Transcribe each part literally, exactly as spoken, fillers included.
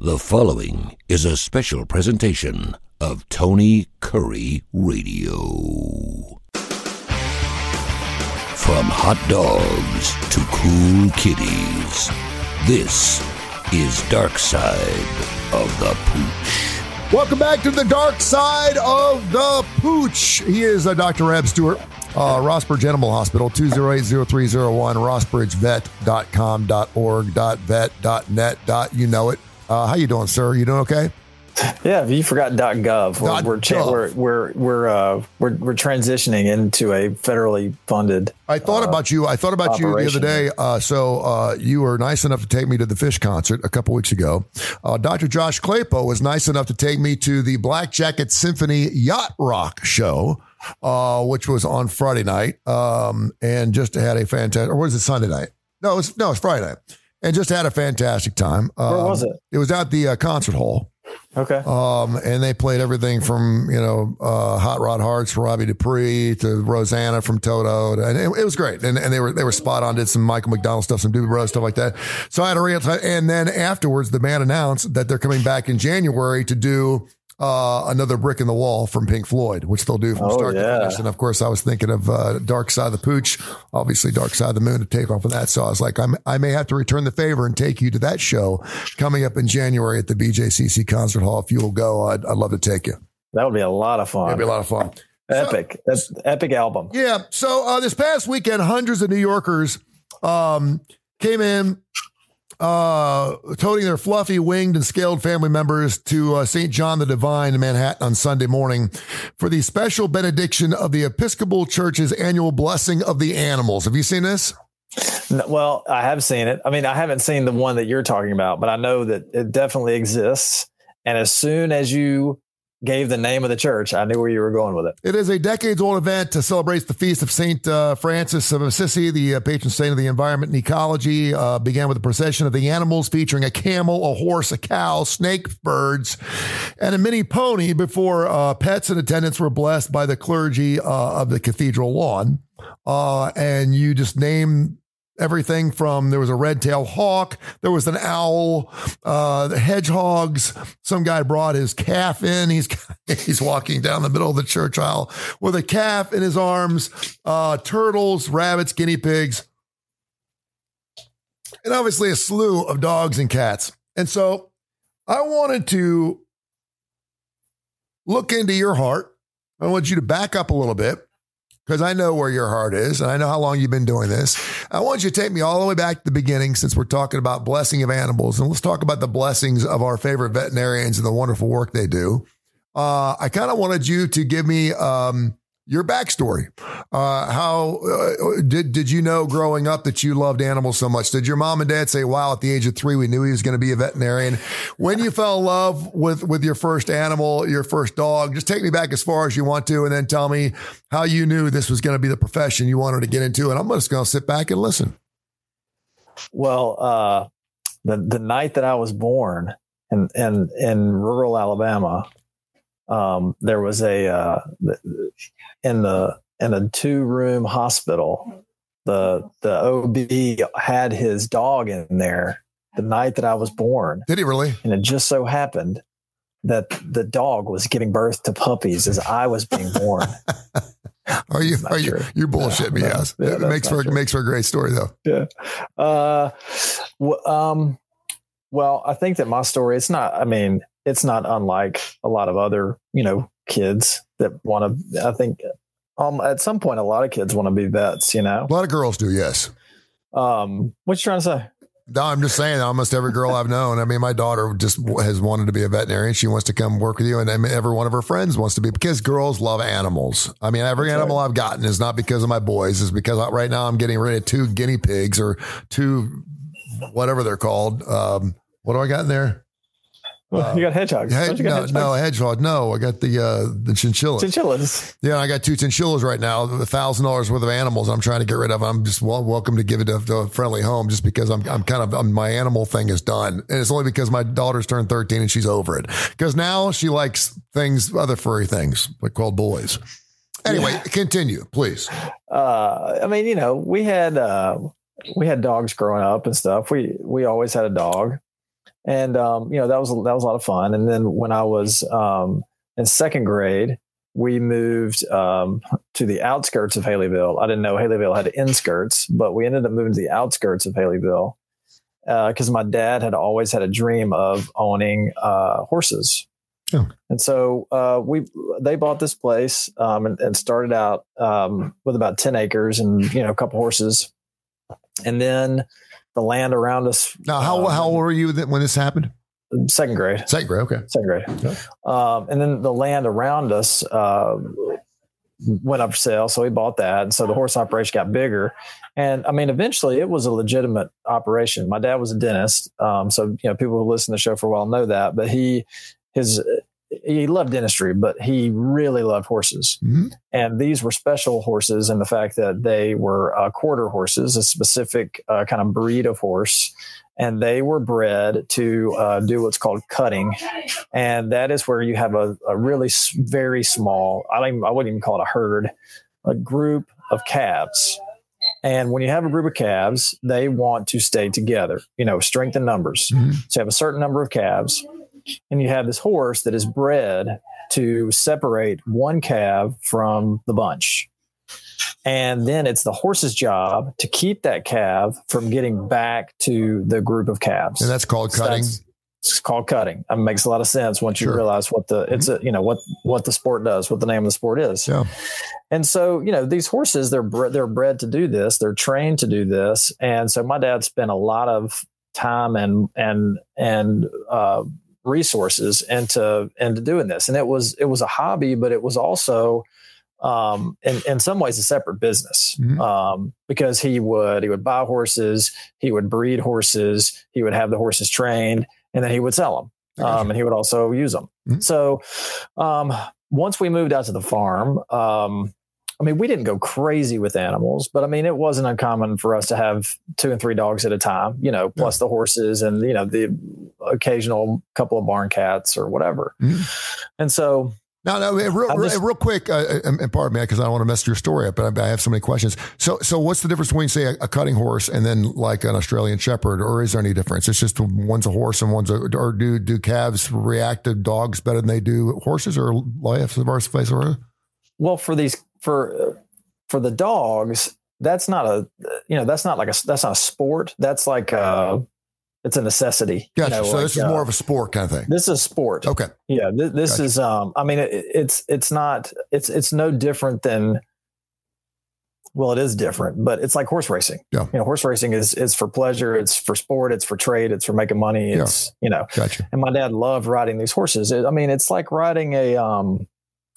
The following is a special presentation of Tony Curry Radio. From hot dogs to cool kitties, this is Dark Side of the Pooch. Welcome back to the Dark Side of the Pooch. He is uh, Doctor Eb Stewart, uh, Rossbridge Animal Hospital, two oh eight, oh three oh one, rossbridge vet dot com, .org, .vet, .net, .you know it. Uh, how you doing, sir? You doing okay? Yeah, you forgot .gov. We're we're, cha- we're we're we're uh, we're we're transitioning into a federally funded. I thought uh, about you. I thought about operation. you the other day. Uh, so uh, you were nice enough to take me to the Fish concert a couple weeks ago. Uh, Doctor Josh Claypo was nice enough to take me to the Black Jacket Symphony Yacht Rock show, uh, which was on Friday night, um, and just had a fantastic. Or was it Sunday night? No, it was no, it's Friday night, and just had a fantastic time. Um, Where was it? It was at the uh, concert hall. Okay. Um, and they played everything from, you know, uh, Hot Rod Hearts from Robbie Dupree to Rosanna from Toto. To, and it, it was great. And, and they were, they were spot on, did some Michael McDonald stuff, some Doobie Brothers stuff like that. So I had a real time. And then afterwards, the band announced that they're coming back in January to do uh, another Brick in the Wall from Pink Floyd, which they'll do from oh, start yeah. to finish. And of course, I was thinking of uh, Dark Side of the Pooch, obviously Dark Side of the Moon to take off of that. So I was like, I'm, I may have to return the favor and take you to that show coming up in January at the B J C C Concert Hall. If you will go, I'd, I'd love to take you. That would be a lot of fun. It'd be a lot of fun. Epic. So, That's epic album. Yeah. So uh, this past weekend, hundreds of New Yorkers um, came in, uh, toting their fluffy, winged, and scaled family members to uh, Saint John the Divine in Manhattan on Sunday morning for the special benediction of the Episcopal Church's annual blessing of the animals. Have you seen this? No, well, I have seen it. I mean, I haven't seen the one that you're talking about, but I know that it definitely exists. And as soon as you gave the name of the church, I knew where you were going with it. It is a decades-old event to celebrate the feast of Saint uh, Francis of Assisi, the uh, patron saint of the environment and ecology. Uh, began with a procession of the animals featuring a camel, a horse, a cow, snake, birds, and a mini pony before uh, pets and attendants were blessed by the clergy uh, of the cathedral lawn. Uh, and you just name everything from, there was a red-tailed hawk, there was an owl, uh, the hedgehogs. Some guy brought his calf in. He's he's walking down the middle of the church aisle with a calf in his arms, uh, turtles, rabbits, guinea pigs, and obviously a slew of dogs and cats. And so I wanted to look into your heart. I want you to back up a little bit, because I know where your heart is, and I know how long you've been doing this. I want you to take me all the way back to the beginning, since we're talking about blessing of animals, and let's talk about the blessings of our favorite veterinarians and the wonderful work they do. Uh, I kind of wanted you to give me um, your backstory. Uh, how uh, did did you know growing up that you loved animals so much? Did your mom and dad say, "Wow, at the age of three, we knew he was going to be a veterinarian"? When you fell in love with with your first animal, your first dog, just take me back as far as you want to, and then tell me how you knew this was going to be the profession you wanted to get into. And I'm just going to sit back and listen. Well, uh, the the night that I was born in in, in rural Alabama, um, there was a uh, in the in a two room hospital. The the O B had his dog in there the night that I was born. Did he really? And it just so happened that the dog was giving birth to puppies as I was being born. Are you? Are you? You're bullshitting me, yes. Yeah, it makes for true. makes for a great story, though. Yeah. Uh, w- um. Well, I think that my story. It's not. I mean, it's not unlike a lot of other, you know, kids that want to. I think, um, at some point, a lot of kids want to be vets. You know, a lot of girls do. Yes. Um. What you trying to say? No, I'm just saying almost every girl I've known. I mean, my daughter just has wanted to be a veterinarian. She wants to come work with you. And I mean, every one of her friends wants to be, because girls love animals. I mean, every That's animal right. I've gotten is not because of my boys. It's because I, right now I'm getting rid of two guinea pigs or two, whatever they're called. Um, what do I got in there? Well, you got hedgehogs. Head, you got no, hedgehogs? no, a hedgehog. No, I got the uh, the chinchillas. Chinchillas. Yeah, I got two chinchillas right now. A thousand dollars worth of animals. I'm trying to get rid of. I'm just well, welcome to give it to, to a friendly home, just because I'm I'm kind of I'm, my animal thing is done, and it's only because my daughter's turned thirteen and she's over it. Because now she likes things, other furry things, like called boys. Anyway, yeah. Continue, please. Uh, I mean, you know, we had uh, we had dogs growing up and stuff. We we always had a dog. And, um, you know, that was, that was a lot of fun. And then when I was um, in second grade, we moved um, to the outskirts of Haleyville. I didn't know Haleyville had inskirts, but we ended up moving to the outskirts of Haleyville because uh, my dad had always had a dream of owning uh, horses. Oh. And so uh, we they bought this place um, and, and started out um, with about ten acres and, you know, a couple horses. And then the land around us. Now, how, um, how old were you when this happened? Second grade. Second grade, okay. Second grade. Okay. Um, and then the land around us uh, went up for sale, so we bought that. And so the horse operation got bigger. And I mean, eventually it was a legitimate operation. My dad was a dentist. Um, so, you know, people who listen to the show for a while know that. But he, his, he loved dentistry, but he really loved horses. Mm-hmm. And these were special horses in the fact that they were uh, quarter horses, a specific uh, kind of breed of horse. And they were bred to uh, do what's called cutting. And that is where you have a, a really s- very small, I, don't even, I wouldn't even call it a herd, a group of calves. And when you have a group of calves, they want to stay together, you know, strength in numbers. Mm-hmm. So you have a certain number of calves, and you have this horse that is bred to separate one calf from the bunch. And then it's the horse's job to keep that calf from getting back to the group of calves. And that's called cutting. So it's called cutting. It makes a lot of sense once you sure. realize what the, it's a, you know, what, what the sport does, what the name of the sport is. Yeah. And so, you know, these horses, they're, bre- they're bred to do this. They're trained to do this. And so my dad spent a lot of time and, and, and, uh, resources into, into doing this. And it was, it was a hobby, but it was also, um, in, in some ways a separate business, mm-hmm. um, because he would, he would buy horses, he would breed horses, he would have the horses trained, and then he would sell them. Um, and he would also use them. Mm-hmm. So, um, once we moved out to the farm, um, I mean, we didn't go crazy with animals, but I mean, it wasn't uncommon for us to have two and three dogs at a time, you know, plus yeah. the horses and, you know, the occasional couple of barn cats or whatever. Mm-hmm. And so, No, no, real, just, real quick, uh, and pardon me, because I don't want to mess your story up, but I have so many questions. So, so what's the difference between, say, a, a cutting horse and then like an Australian Shepherd, or is there any difference? It's just one's a horse and one's a, or do do calves react to dogs better than they do horses, or vice versa? Well, for these, for for the dogs, that's not a, you know, that's not like a, that's not a sport. That's like a, it's a necessity. Gotcha. You know, so like, this is uh, more of a sport kind of thing. This is sport. Okay. Yeah. Th- this Gotcha. is, um, I mean, it, it's, it's not, it's, it's no different than, well, it is different, but it's like horse racing. Yeah. You know, horse racing is, is for pleasure. It's for sport. It's for trade. It's for making money. It's, yeah. you know, gotcha. And my dad loved riding these horses. It, I mean, it's like riding a, um,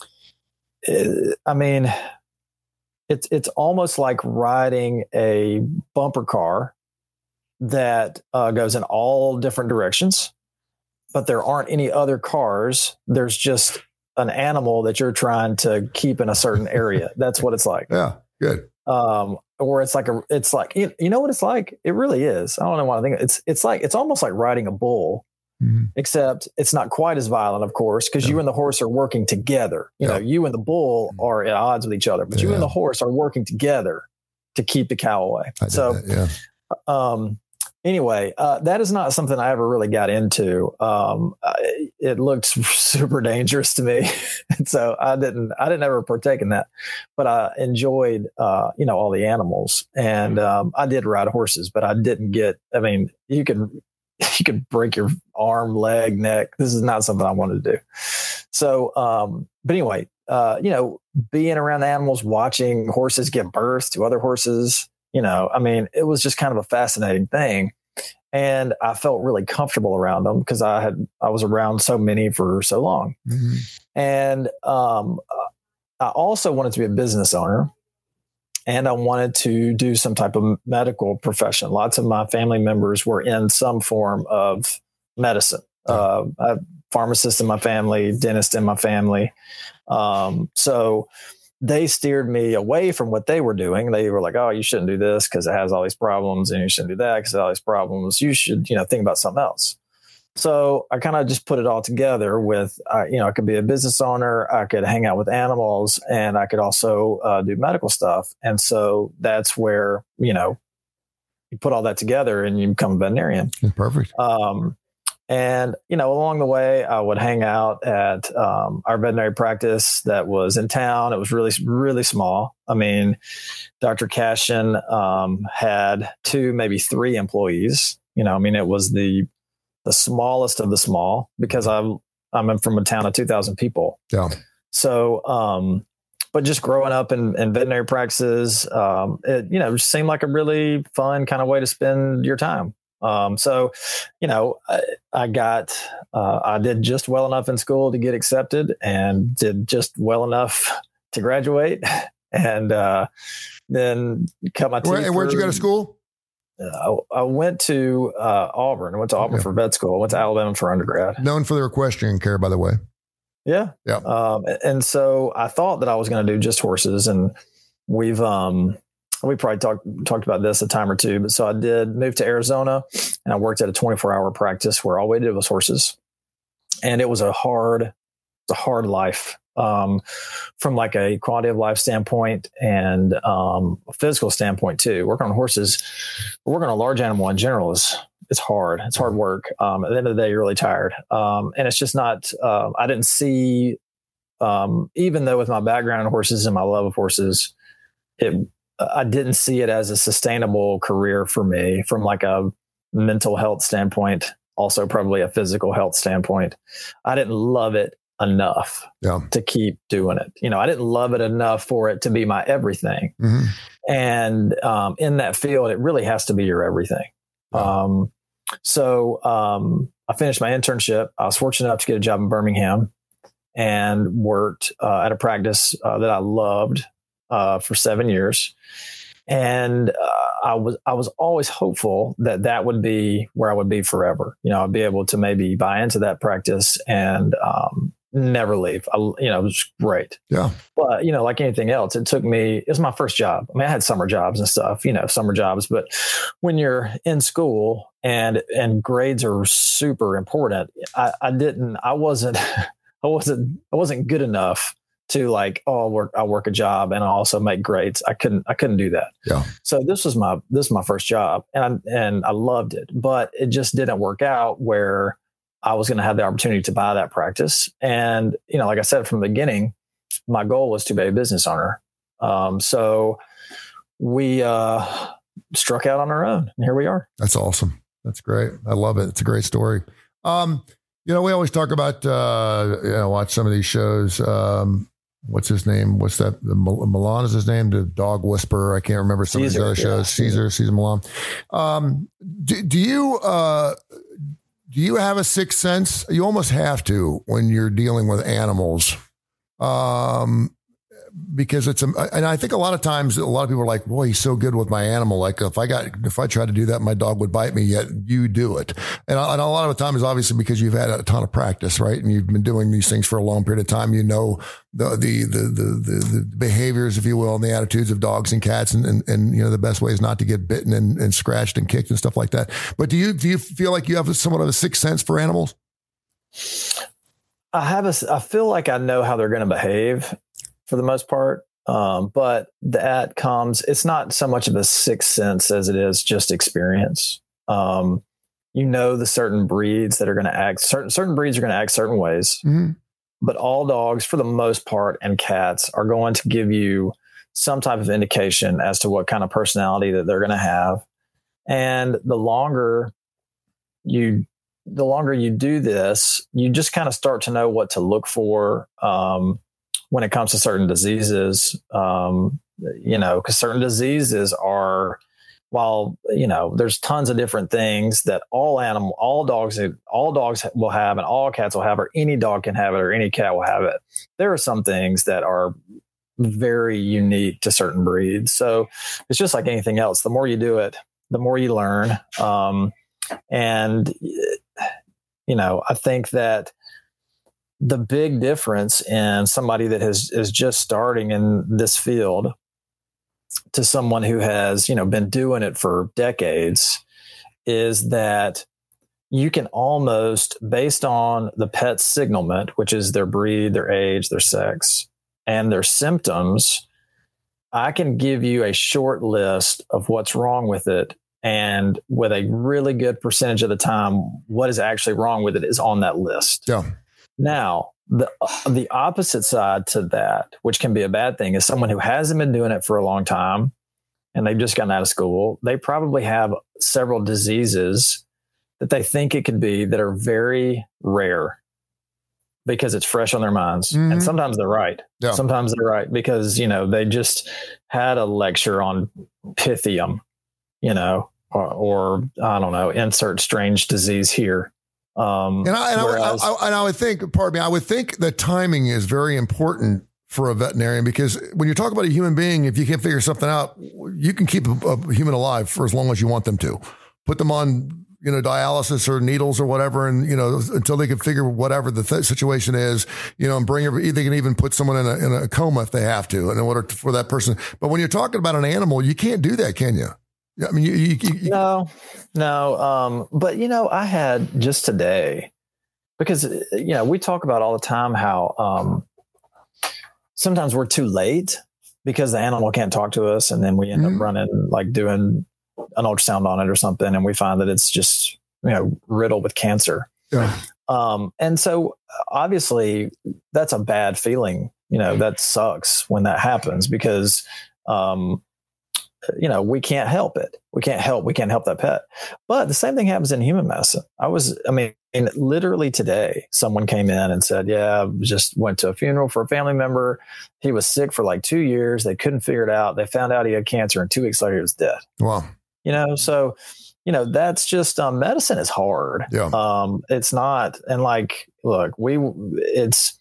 it, I mean, it's, it's almost like riding a bumper car that uh, goes in all different directions, but there aren't any other cars. There's just an animal that you're trying to keep in a certain area. That's what it's like. Yeah, good. Um, or it's like a, it's like, you, you know what it's like? It really is. I don't know why I think it's, it's like, it's almost like riding a bull, mm-hmm. except it's not quite as violent, of course, because yeah. you and the horse are working together. You yeah. know, you and the bull are at odds with each other, but yeah. you and the horse are working together to keep the cow away. I so, did that, yeah. um, Anyway, uh, that is not something I ever really got into. Um, I, it looked super dangerous to me, and so I didn't. I didn't ever partake in that. But I enjoyed, uh, you know, all the animals, and um, I did ride horses, but I didn't get. I mean, you can you could break your arm, leg, neck. This is not something I wanted to do. So, um, but anyway, uh, you know, being around the animals, watching horses give birth to other horses. You know, I mean, it was just kind of a fascinating thing. And I felt really comfortable around them because I had, I was around so many for so long. Mm-hmm. And um, I also wanted to be a business owner, and I wanted to do some type of medical profession. Lots of my family members were in some form of medicine. Uh, I have pharmacists in my family, dentist in my family. Um, so they steered me away from what they were doing. They were like, oh, you shouldn't do this because it has all these problems, and you shouldn't do that because it has all these problems. You should, you know, think about something else. So I kind of just put it all together with, uh, you know, I could be a business owner, I could hang out with animals, and I could also uh, do medical stuff. And so that's where, you know, you put all that together and you become a veterinarian. Perfect. Um, And, you know, along the way, I would hang out at um, our veterinary practice that was in town. It was really, really small. I mean, Doctor Cashin um, had two, maybe three employees. You know, I mean, it was the the smallest of the small because I'm I'm from a town of two thousand people. Yeah. So, um, but just growing up in, in veterinary practices, um, it, you know, just seemed like a really fun kind of way to spend your time. Um, so, you know, I, I got, uh, I did just well enough in school to get accepted and did just well enough to graduate. And, uh, then cut my teeth. Where, and where'd you go to school? Uh, I, I went to, uh, Auburn. I went to Auburn okay. for vet school. I went to Alabama for undergrad. Known for their equestrian care, by the way. Yeah. Yeah. Um, and so I thought that I was going to do just horses, and we've, um, we probably talked, talked about this a time or two, but so I did move to Arizona and I worked at a twenty-four hour practice where all we did was horses, and it was a hard, it's a hard life, um, from like a quality of life standpoint and, um, a physical standpoint too. Working on horses, working on a large animal in general is, it's hard. It's hard work. Um, at the end of the day, you're really tired. Um, and it's just not, uh, I didn't see, um, even though with my background in horses and my love of horses, it, I didn't see it as a sustainable career for me from like a mental health standpoint, also probably a physical health standpoint. I didn't love it enough yeah. to keep doing it. You know, I didn't love it enough for it to be my everything. Mm-hmm. And, um, in that field, it really has to be your everything. Yeah. Um, So um, I finished my internship. I was fortunate enough to get a job in Birmingham and worked uh, at a practice uh, that I loved uh, for seven years. And uh, I was I was always hopeful that that would be where I would be forever. You know, I'd be able to maybe buy into that practice and um, never leave. I, you know, it was great. Yeah. But, you know, like anything else, it took me, it was my first job. I mean, I had summer jobs and stuff, you know, summer jobs, but when you're in school and, and grades are super important, I, I didn't, I wasn't, I wasn't, I wasn't good enough to like, oh, I'll work, I'll work a job and I'll also make grades. I couldn't, I couldn't do that. Yeah. So this was my, this was my first job, and I, and I loved it, but it just didn't work out where I was going to have the opportunity to buy that practice. And, you know, like I said, from the beginning, my goal was to be a business owner. Um, so we, uh, struck out on our own, and here we are. That's awesome. That's great. I love it. It's a great story. Um, you know, we always talk about, uh, you know, watch some of these shows. Um, what's his name? What's that? Milan is his name, the dog whisperer. I can't remember some Caesar, of these other yeah. shows. Caesar, Caesar Milan. Um, do, do you, uh, do you have a sixth sense? You almost have to when you're dealing with animals. Um, because it's, a, and I think a lot of times, a lot of people are like, boy, he's so good with my animal. Like if I got, if I tried to do that, my dog would bite me, yet you do it. And a, and a lot of the time is obviously because you've had a ton of practice, right? And you've been doing these things for a long period of time. You know, the, the, the, the, the, the behaviors, if you will, and the attitudes of dogs and cats. And, and, and, you know, the best way is not to get bitten and, and scratched and kicked and stuff like that. But do you, do you feel like you have somewhat of a sixth sense for animals? I have a, I feel like I know how they're going to behave for the most part. Um, but that comes, it's not so much of a sixth sense as it is just experience. Um, you know, the certain breeds that are going to act, certain, certain breeds are going to act certain ways, mm-hmm. but all dogs for the most part and cats are going to give you some type of indication as to what kind of personality that they're going to have. And the longer you, the longer you do this, you just kind of start to know what to look for. Um, when it comes to certain diseases, um, you know, because certain diseases are, while, you know, there's tons of different things that all animal, all dogs, all dogs will have and all cats will have, or any dog can have it or any cat will have it. There are some things that are very unique to certain breeds. So it's just like anything else. The more you do it, the more you learn. Um, and, you know, I think that the big difference in somebody that has is just starting in this field to someone who has, you know, been doing it for decades is that you can almost, based on the pet's signalment, which is their breed, their age, their sex, and their symptoms, I can give you a short list of what's wrong with it And with a really good percentage of the time, what is actually wrong with it is on that list. Yeah. Now, the the opposite side to that, which can be a bad thing, is someone who hasn't been doing it for a long time and they've just gotten out of school. They probably have several diseases that they think it could be that are very rare because it's fresh on their minds. Mm-hmm. And sometimes they're right. Yeah. Sometimes they're right because, you know, they just had a lecture on Pythium, you know, or, or I don't know, insert strange disease here. Um, and I, and, whereas, I, I, and I would think, pardon me, I would think that timing is very important for a veterinarian, because when you talk about a human being, if you can't figure something out, you can keep a, a human alive for as long as you want them to. Put them on, you know, dialysis or needles or whatever, and, you know, until they can figure whatever the th- situation is, you know, and bring every, they can even put someone in a, in a coma if they have to, in order to, for that person. But when you're talking about an animal, you can't do that, can you? I mean, you, you, you no, no. Um, but, you know, I had just today, because, you know, we talk about all the time how um, sometimes we're too late because the animal can't talk to us. And then we end mm-hmm. up running, like doing an ultrasound on it or something. And we find that it's just, you know, riddled with cancer. Yeah. Um, and so obviously that's a bad feeling. You know, that sucks when that happens because, um, you know, we can't help it. We can't help. We can't help that pet. But the same thing happens in human medicine. I was, I mean, literally today, someone came in and said, yeah, I just went to a funeral for a family member. He was sick for like two years. They couldn't figure it out. They found out he had cancer, and two weeks later he was dead. Wow. You know, so, you know, that's just, um, medicine is hard. Yeah. Um, it's not. And like, look, we, it's,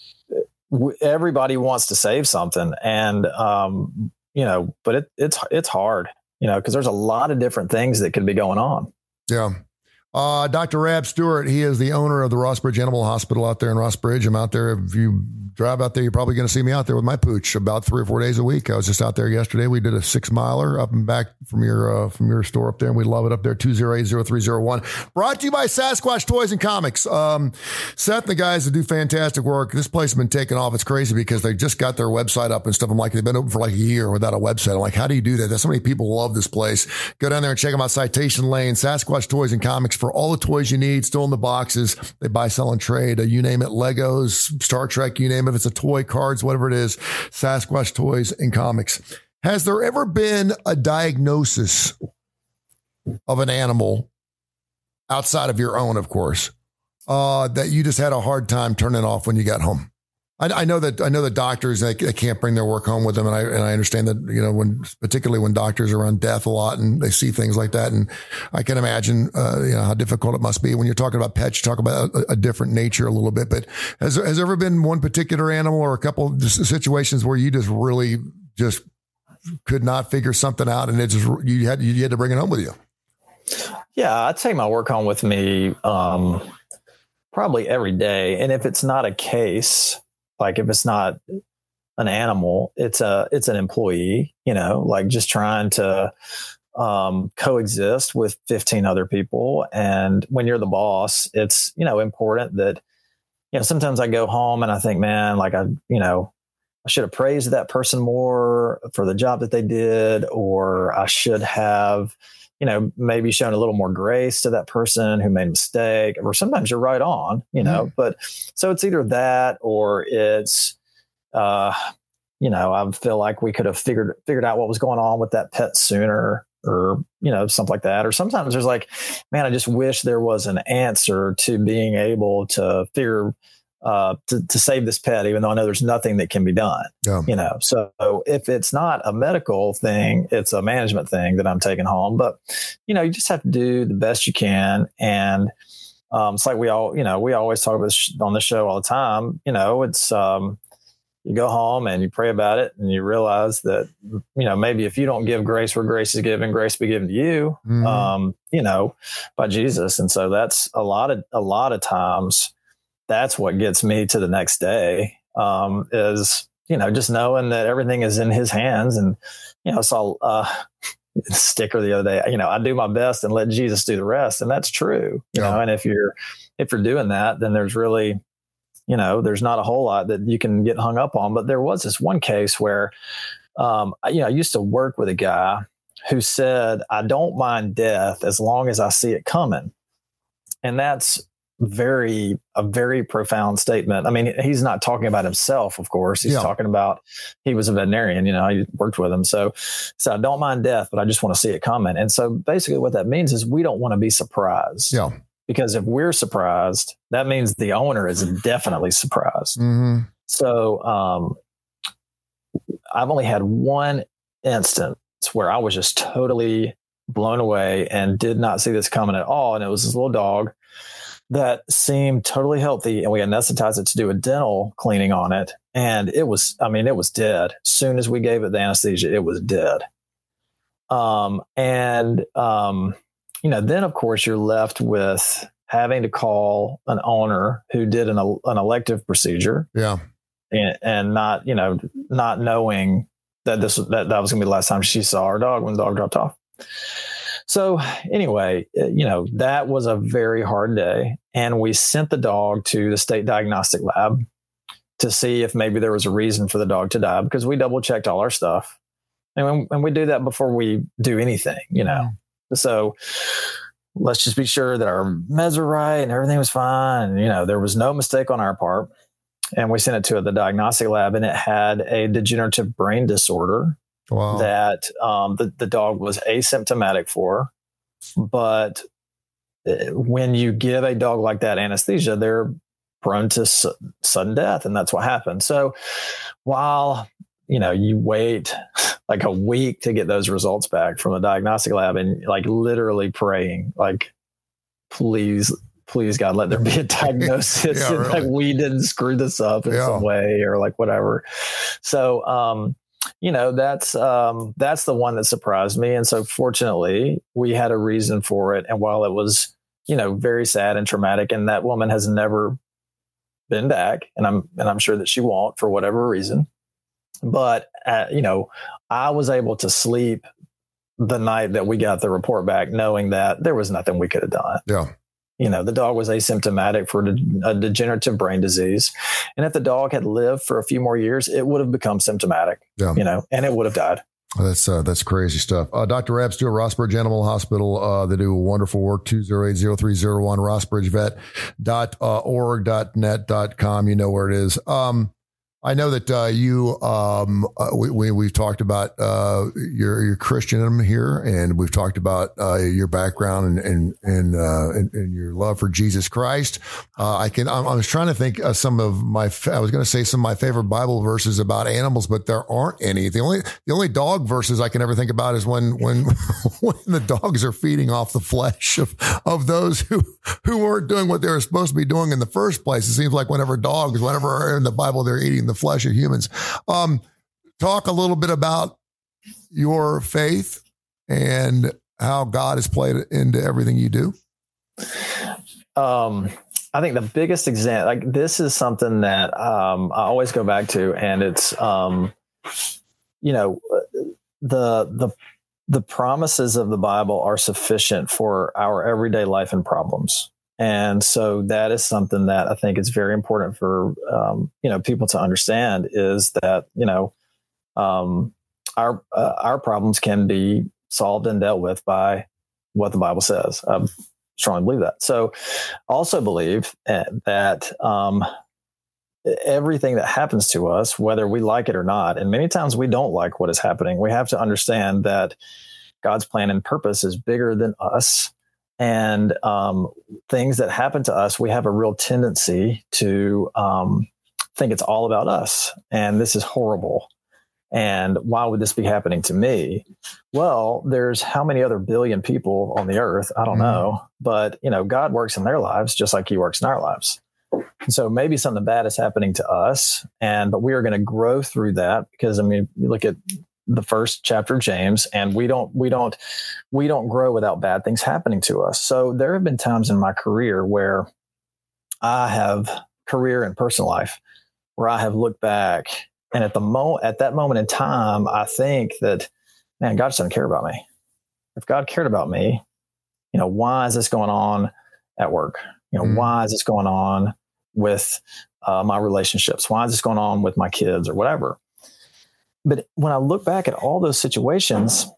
everybody wants to save something. And, um, you know, but it, it's, it's hard, you know, because there's a lot of different things that could be going on. Yeah. Uh, Doctor Rab Stewart, he is the owner of the Rossbridge Animal Hospital out there in Rossbridge. I'm out there. If you drive out there, you're probably going to see me out there with my pooch about three or four days a week. I was just out there yesterday. We did a six miler up and back from your uh, from your store up there, and we love it up there. two oh eight, oh three oh one. Brought to you by Sasquatch Toys and Comics. Um, Seth and the guys that do fantastic work. This place has been taken off. It's crazy because they just got their website up and stuff. I'm like, they've been open for like a year without a website. I'm like, how do you do that? There's so many people love this place. Go down there and check them out. Citation Lane, Sasquatch Toys and Comics for all the toys you need, still in the boxes. They buy, sell, and trade. Uh, you name it, Legos, Star Trek, you name it. If it's a toy, cards, whatever it is, Sasquatch Toys and Comics. Has there ever been a diagnosis of an animal outside of your own, of course, uh, that you just had a hard time turning off when you got home? I, I know that I know that doctors they, they can't bring their work home with them, and I and I understand that, you know, when particularly when doctors are on death a lot and they see things like that, and I can imagine uh, you know how difficult it must be when you're talking about pets. You talk about a, a different nature a little bit, but has has there ever been one particular animal or a couple of situations where you just really just could not figure something out, and it just you had you had to bring it home with you? Yeah, I take my work home with me um, probably every day, and if it's not a case. Like if it's not an animal, it's a, it's an employee, you know, like just trying to um, coexist with fifteen other people. And when you're the boss, it's, you know, important that, you know, sometimes I go home and I think, man, like I, you know, I should have praised that person more for the job that they did, or I should have, you know, maybe shown a little more grace to that person who made a mistake, or sometimes you're right on, you know, mm-hmm. but so it's either that or it's, uh, you know, I feel like we could have figured, figured out what was going on with that pet sooner, or, you know, something like that. Or sometimes there's like, man, I just wish there was an answer to being able to figure Uh, to, to save this pet, even though I know there's nothing that can be done, yeah. you know? So if it's not a medical thing, it's a management thing that I'm taking home, but you know, you just have to do the best you can. And um, it's like we all, you know, we always talk about this on the show all the time, you know, it's, um, you go home and you pray about it and you realize that, you know, maybe if you don't give grace where grace is given, grace be given to you, mm-hmm. um, you know, by Jesus. And so that's a lot of, a lot of times, that's what gets me to the next day, um, is, you know, just knowing that everything is in his hands. And, you know, I saw uh, a sticker the other day, you know, I do my best and let Jesus do the rest. And that's true, you yeah. know, and if you're, if you're doing that, then there's really, you know, there's not a whole lot that you can get hung up on. But there was this one case where, um, you know, I used to work with a guy who said, I don't mind death as long as I see it coming. And that's very, a very profound statement. I mean, he's not talking about himself, of course. He's yeah. talking about, he was a veterinarian, you know, I worked with him. So, so I don't mind death, but I just want to see it coming. And so basically what that means is we don't want to be surprised. Yeah. Because if we're surprised, that means the owner is definitely surprised. Mm-hmm. So um, I've only had one instance where I was just totally blown away and did not see this coming at all. And it was this little dog that seemed totally healthy, and we anesthetized it to do a dental cleaning on it. And it was, I mean, it was dead. As soon as we gave it the anesthesia, it was dead. Um, and, um, you know, then of course you're left with having to call an owner who did an, an elective procedure. Yeah. And, and not, you know, not knowing that this, that, that was gonna be the last time she saw her dog when the dog dropped off. So anyway, you know, that was a very hard day. And we sent the dog to the state diagnostic lab to see if maybe there was a reason for the dog to die, because we double checked all our stuff. And, when, and we do that before we do anything, you know. Mm. So let's just be sure that our meds are right and everything was fine. And, you know, there was no mistake on our part. And we sent it to the diagnostic lab, and it had a degenerative brain disorder. Wow. That um, the, the dog was asymptomatic for. But when you give a dog like that anesthesia, they're prone to su- sudden death. And that's what happened. So while, you know, you wait like a week to get those results back from the diagnostic lab, and like literally praying, like, please, please God, let there be a diagnosis. yeah, really. Like we didn't screw this up in yeah. some way or like whatever. So, um, you know, that's um, that's the one that surprised me. And so fortunately, we had a reason for it. And while it was, you know, very sad and traumatic, and that woman has never been back, and I'm and I'm sure that she won't for whatever reason. But, uh, you know, I was able to sleep the night that we got the report back, knowing that there was nothing we could have done. Yeah. You know, the dog was asymptomatic for a degenerative brain disease. And if the dog had lived for a few more years, it would have become symptomatic, yeah. you know, and it would have died. That's uh, that's crazy stuff. Uh, Doctor Ebb Stewart, Rossbridge Animal Hospital. Uh, they do wonderful work. two oh eight, oh three oh one, rossbridge vet dot org dot net dot com. You know where it is. Um, I know that uh, you, um, uh, we, we, we've talked about uh, your your Christianism here, and we've talked about uh, your background and and and, uh, and and your love for Jesus Christ. Uh, I can. I'm, I was trying to think of some of my. I was going to say some of my favorite Bible verses about animals, but there aren't any. The only the only dog verses I can ever think about is when when when the dogs are feeding off the flesh of of those who who weren't doing what they were supposed to be doing in the first place. It seems like whenever dogs, whenever in the Bible, they're eating the flesh of humans. Um, talk a little bit about your faith and how God has played into everything you do. Um, I think the biggest example, like this is something that um, I always go back to, and it's, um, you know, the the the promises of the Bible are sufficient for our everyday life and problems. And so that is something that I think is very important for, um, you know, people to understand, is that, you know, um, our, uh, our problems can be solved and dealt with by what the Bible says. I strongly believe that. So also believe that, um, everything that happens to us, whether we like it or not, and many times we don't like what is happening, we have to understand that God's plan and purpose is bigger than us. And um, things that happen to us, we have a real tendency to um, think it's all about us. And this is horrible. And why would this be happening to me? Well, there's how many other billion people on the earth? I don't mm. know. But, you know, God works in their lives just like he works in our lives. And so maybe something bad is happening to us. And but we are going to grow through that, because, I mean, you look at the first chapter of James, and we don't, we don't, we don't grow without bad things happening to us. So there have been times in my career where I have career and personal life where I have looked back, and at the mo at that moment in time, I think that, man, God just doesn't care about me. If God cared about me, you know, why is this going on at work? You know, mm. why is this going on with uh, my relationships? Why is this going on with my kids or whatever? But when I look back at all those situations,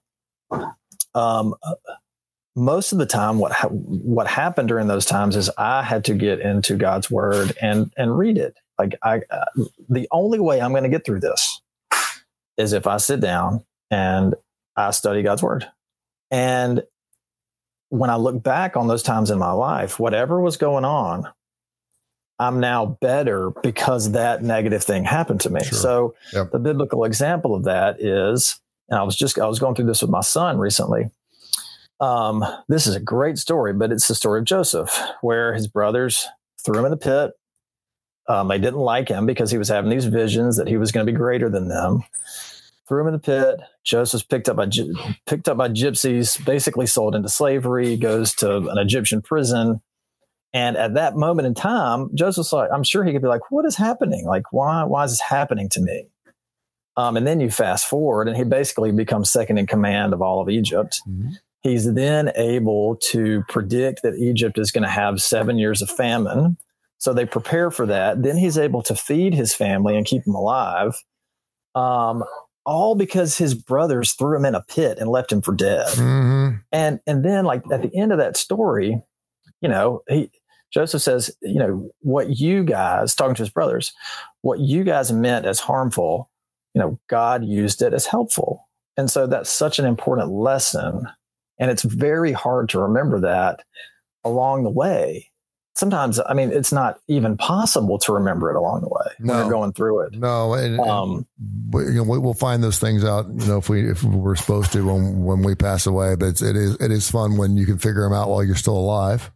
um, most of the time, what ha- what happened during those times is I had to get into God's Word and and read it. Like I, uh, the only way I'm going to get through this is if I sit down and I study God's Word. And when I look back on those times in my life, whatever was going on, I'm now better because that negative thing happened to me. Sure. So yep. the biblical example of that is, and I was just, I was going through this with my son recently. Um, this is a great story, but it's the story of Joseph, where his brothers threw him in the pit. Um, they didn't like him because he was having these visions that he was going to be greater than them. Threw him in the pit. Joseph's picked up by picked up by gypsies, basically sold into slavery, goes to an Egyptian prison. And at that moment in time, Joseph's like, I'm sure he could be like, what is happening? Like, why, why is this happening to me? Um, and then you fast forward and he basically becomes second in command of all of Egypt. Mm-hmm. He's then able to predict that Egypt is going to have seven years of famine. So they prepare for that. Then he's able to feed his family and keep them alive. Um, all because his brothers threw him in a pit and left him for dead. Mm-hmm. And, and then like at the end of that story, you know, he, Joseph says, you know, what you guys, talking to his brothers, what you guys meant as harmful, you know, God used it as helpful. And so that's such an important lesson. And it's very hard to remember that along the way. Sometimes, I mean, it's not even possible to remember it along the way no, when you're going through it. No, and, um, and you know, we'll find those things out, you know, if we if we're supposed to when when we pass away. But it's, it is it is fun when you can figure them out while you're still alive.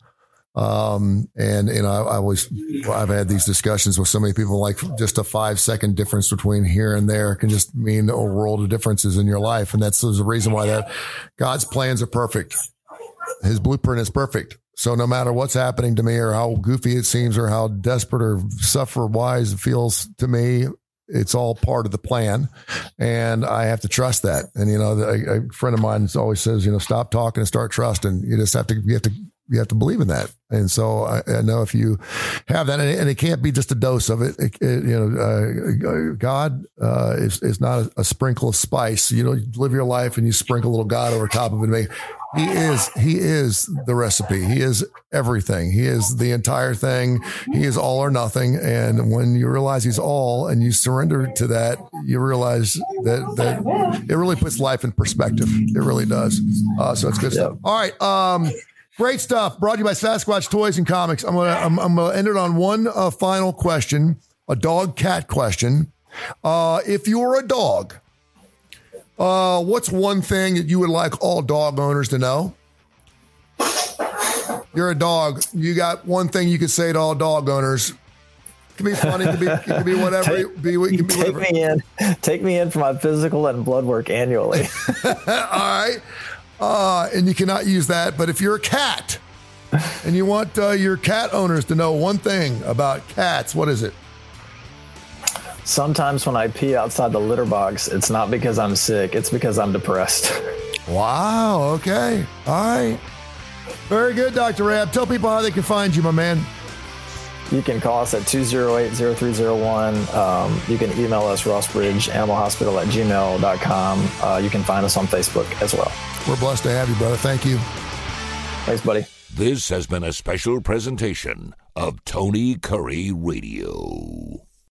Um, and you know, I, I always I've had these discussions with so many people. Like just a five second difference between here and there can just mean a world of differences in your life, and that's the reason why that God's plans are perfect. His blueprint is perfect. So no matter what's happening to me or how goofy it seems or how desperate or suffer wise it feels to me, it's all part of the plan. And I have to trust that. And, you know, a, a friend of mine always says, you know, stop talking and start trusting. You just have to, you have to, you have to believe in that. And so I, I know if you have that, and it, and it can't be just a dose of it, it, it you know, uh, God uh, is, is not a, a sprinkle of spice. You know, you live your life and you sprinkle a little God over top of it. Make, He is, he is the recipe. He is everything. He is the entire thing. He is all or nothing. And when you realize he's all and you surrender to that, you realize that, that it really puts life in perspective. It really does. Uh, so it's good stuff. All right. Um, great stuff. Brought to you by Sasquatch Toys and Comics. I'm going to, I'm, I'm going to end it on one uh, final question, a dog cat question. Uh, if you were a dog, Uh, what's one thing that you would like all dog owners to know? You're a dog. You got one thing you could say to all dog owners. It can be funny. It can be, it can be whatever. Take, it, be, it can be take whatever. me in. Take me in for my physical and blood work annually. All right. Uh, and you cannot use that. But if you're a cat and you want uh, your cat owners to know one thing about cats, what is it? Sometimes when I pee outside the litter box, it's not because I'm sick. It's because I'm depressed. Wow. Okay. All right. Very good, Doctor Rab. Tell people how they can find you, my man. You can call us at two oh eight, oh three oh one. Um, you can email us, rossbridge animal hospital at gmail dot com. Uh, you can find us on Facebook as well. We're blessed to have you, brother. Thank you. Thanks, buddy. This has been a special presentation of Tony Curry Radio.